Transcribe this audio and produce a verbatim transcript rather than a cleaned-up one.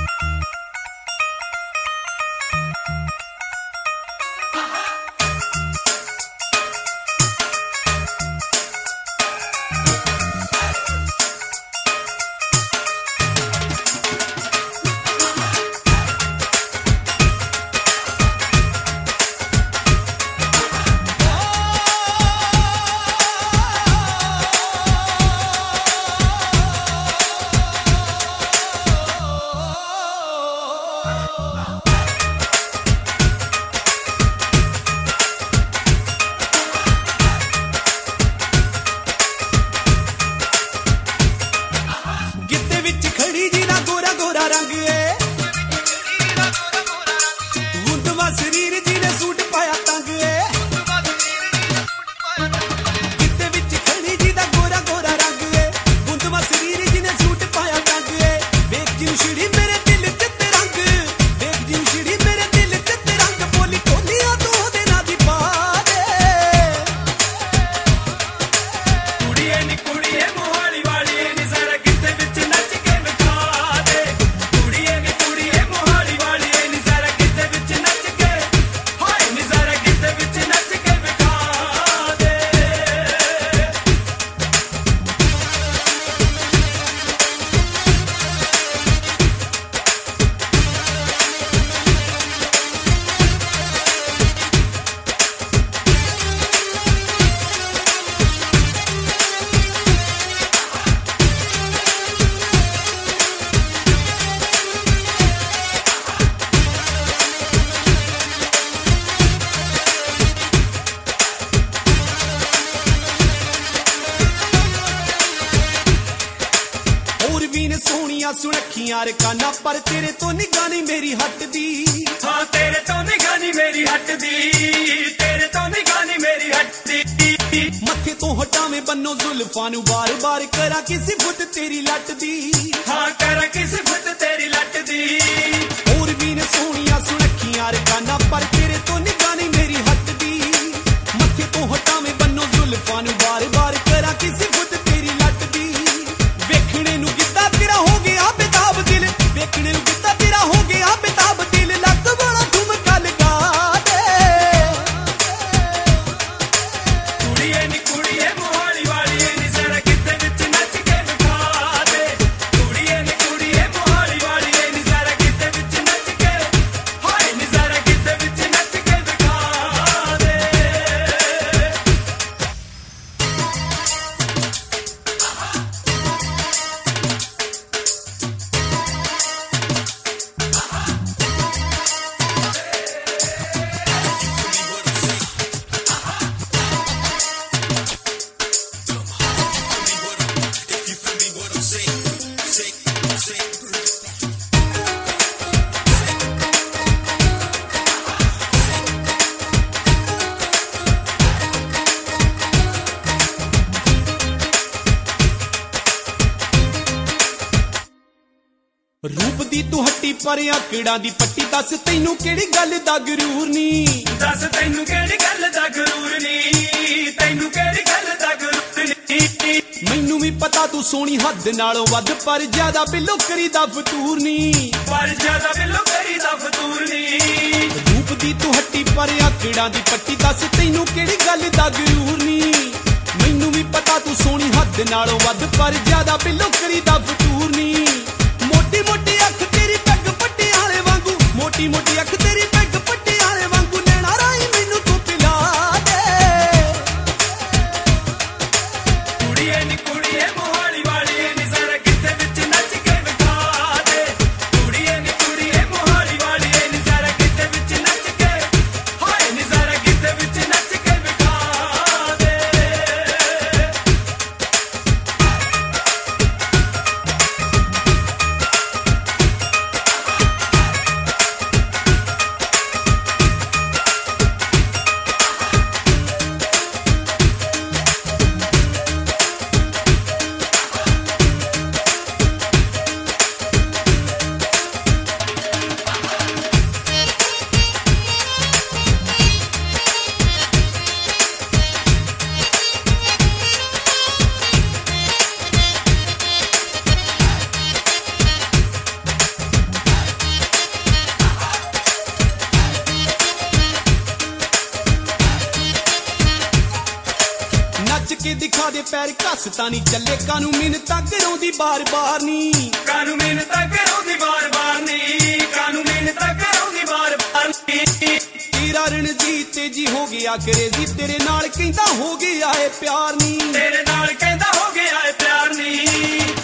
सुनखियां रकाना पर तेरे तो निगाह नहीं मेरी हटदी। हाँ तेरे तो निगाह नहीं मेरी हटदी, तेरे तो निगाह नहीं मेरी हटदी। मथे तो हटावे बन्नो जुल्फां नू बार बार करा किसी फुट तेरी लट दी। हाँ करा किसी फुट तेरी लट दी। और भी ने सोनिया सुनखियां रकाना पर तेरे तो निगाह नहीं मेरी हटदी। मथे तो हटावे बन्नो जुल्फां नू बार बार करा किसी फुट तेरी लट दी। वेखणे नू किता तेरा हो गया बेताब दिल, वेखणे नू किता तेरा हो गया बेताब दिल। लग बड़ा ठुमका लगा दे कुड़िए नी कुड़िए मोहाली वाली नी जरा किते विच नच के विखा दे। कुड़िए नी कुड़िए मोहाली वाली नी जरा किते विच नच के, हाय नी जरा किते विच नच के विखा दे। रूप दी तू हट्टी पर आकड़ा दी पट्टी। दस तैनू केड़ी गल दा गरूर नी, दस तैनू केड़ी गल दा गरूर नी, तैनू केड़ी गल दा गरूर नी। मैनू भी पता तू सोनी हद नालों वध पर ज्यादा बिलो करी दा फतूर नी, पर ज्यादा बिलो करी दा फतूर नी। रूप दी तू हट्टी पर आकड़ा दी पट्टी। दस तैनू केड़ी गल दा गरूर नी। मैनू भी पता तू सोनी हद नालों वध पर ज्यादा बिलो करी दा फतूर नी। मोटी मोटी अख तेरी पैग पट्टे आले वांगू, मोटी मोटी अख तेरी पैग पट्टे आले वांगू। नैना राई मैनू तू पिला दे कुड़िए नी कुड़िए मोहाली वाली नी जरा किते विच नच के विखा दे। कुड़िए नी कुड़िए मोहाली वाली नी जरा किते विच नच के, हाय नी जरा किते विच नच के विखा दे। ਜੇ ਪੈਰ ਘੱਸਤਾ ਨਹੀਂ ਚੱਲੇ ਕਾਨੂੰ ਮਿੰਨਤਾਂ ਕਰਾਉਂਦੀ ਬਾਰ-ਬਾਰ ਨੀ ਕਾਨੂੰ ਮਿੰਨਤਾਂ ਕਰਾਉਂਦੀ ਬਾਰ-ਬਾਰ ਨੀ ਕਾਨੂੰ ਮਿੰਨਤਾਂ ਕਰਾਉਂਦੀ ਬਾਰ-ਬਾਰ ਨੀ ਤੇਰਾ ਰਣਜੀਤ ਤੇ ਜੀ ਹੋ ਗਿਆ ਕਰੇਜ਼ੀ ਤੇਰੇ ਨਾਲ ਕਹਿੰਦਾ ਹੋ ਗਿਆ ਏ ਪਿਆਰ ਨੀ ਤੇਰੇ ਨਾਲ ਕਹਿੰਦਾ ਹੋ ਗਿਆ ਏ ਪਿਆਰ ਨੀ